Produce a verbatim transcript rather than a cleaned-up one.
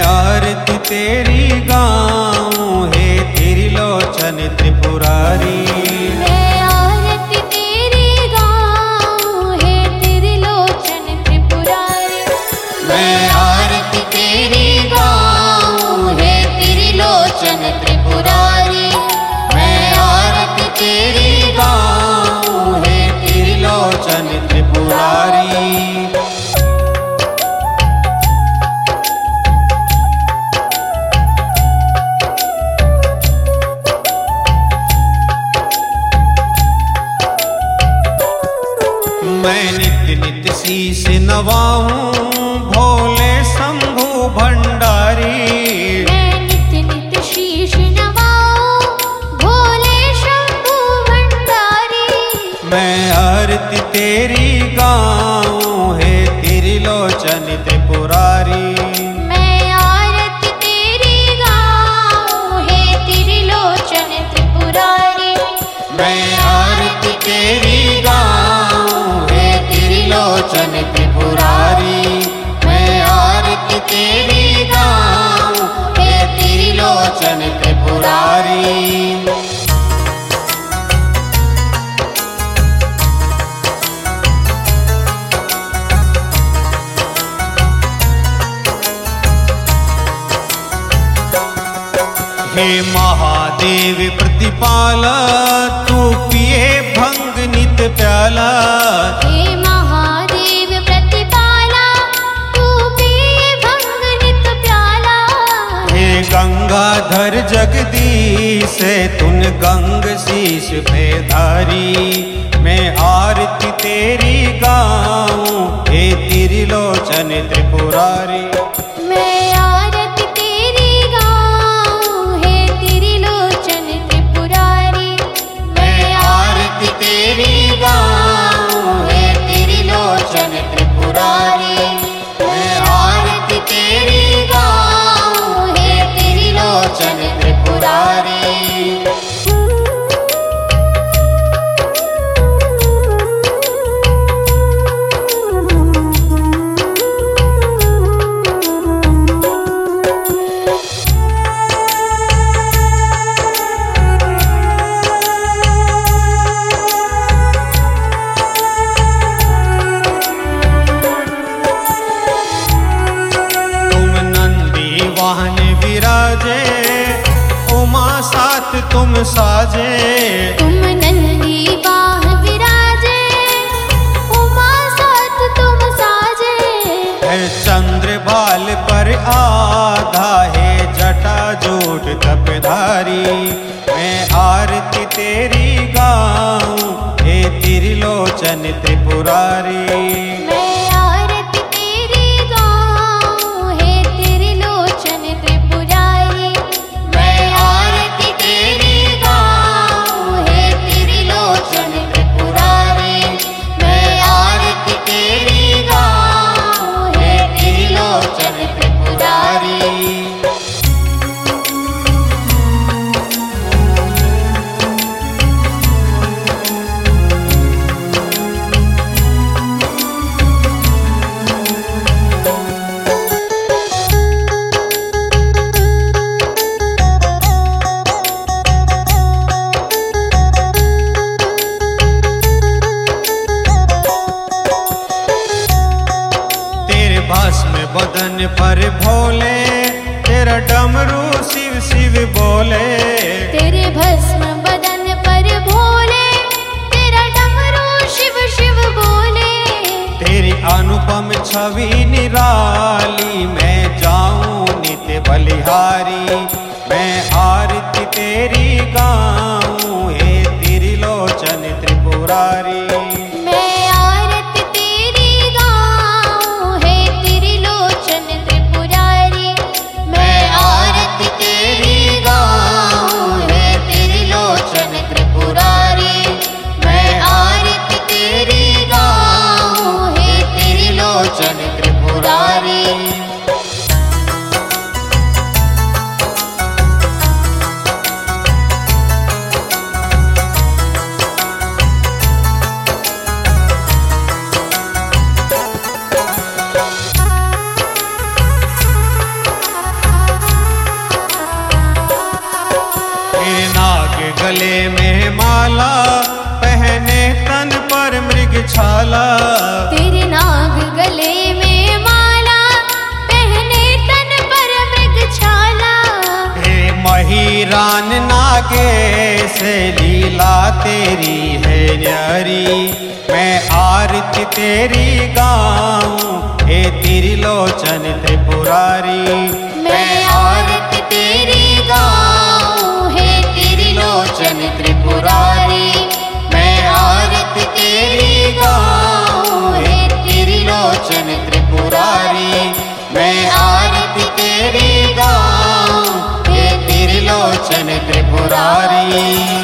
आरती तेरी गाऊं हे त्रिलोचन त्रिपुरारी। मैं आरती तेरी गाऊं हे त्रिलोचन त्रिपुरारी। मैं आरती तेरी गाऊं हे त्रिलोचन त्रिपुरारी। मैं आरती तेरी गाऊं हे त्रिलोचन त्रिपुरारी। मैं नित्य नित्य शीश नवाऊं भोले शंभु भंडारी। मैं नित्य नित्य शीश नवाऊं भोले शंभु भंडारी। मैं आरती तेरी गाऊं हे त्रिलोचन त्रिपुरारी। मैं आरती तेरी गाऊं हे त्रिलोचन त्रिपुरारी। मैं आरती तेरी गाऊं हे त्रिलोचन त्रिपुरारी। मैं आरती तेरी गाऊं हे त्रिलोचन त्रिपुरारी। हे महादेव प्रतिपाला तू पिए भंग नित प्याला। हे महादेव प्रतिपाला तू पिए भंग नित प्याला। हे गंगाधर जगदीश तुन गंग शीश पे धारी। मैं आरती तेरी गाऊं हे त्रिलोचन त्रिपुरारी। मैं आरती तेरी गाऊं हे त्रिलोचन त्रिपुरारी। मैं आरती तेरी गाऊं हे त्रिलोचन त्रिपुरारी। मैं आरती तेरी गाऊं हे त्रिलोचन त्रिपुरारी। वाहन विराजे उमा साथ तुम साजे। तुम नंदी वाह विराजे उमा साथ तुम साजे। है चंद्र बाल पर आधा है जटा जोट कपधारी। मैं आरती तेरी गाऊं हे त्रिलोचन त्रिपुरारी। मैं आरती तेरी गाऊं हे त्रिलोचन त्रिपुरारी। मैं आरती तेरी गाऊं हे त्रिलोचन त्रिपुरारी। मैं आरती तेरी गाऊं हे त्रिलोचन त्रिपुरारी। भस्म बदन पर भोले तेरा डमरू शिव शिव बोले। तेरे भस्म बदन पर भोले तेरा डमरू शिव शिव बोले। तेरी अनुपम छवि निराली मैं जाऊं नित्य बलिहारी। मैं आरती तेरी गाऊं हे त्रिलोचन त्रिपुरारी। मैं आरती तेरी गाऊं हे त्रिलोचन त्रिपुरारी। मैं आरती तेरी गाऊं हे त्रिलोचन त्रिपुरारी। मैं आरती तेरी गाऊं हे त्रिलोचन त्रिपुरारी। गले में माला, पहने तन पर मृग छाला। तेरे नाग गले में माला, पहने तन पर मृग छाला। हे महिरान नागेश लीला तेरी है न्यारी, मैं आरती तेरी गाऊं हे त्रिलोचन त्रिपुरारी। मैं आरती तेरी गाऊं हे त्रिलोचन त्रिपुरारी। मैं आरती तेरी गाऊं हे त्रिलोचन त्रिपुरारी। मैं आरती तेरी गाऊं हे त्रिलोचन त्रिपुरारी।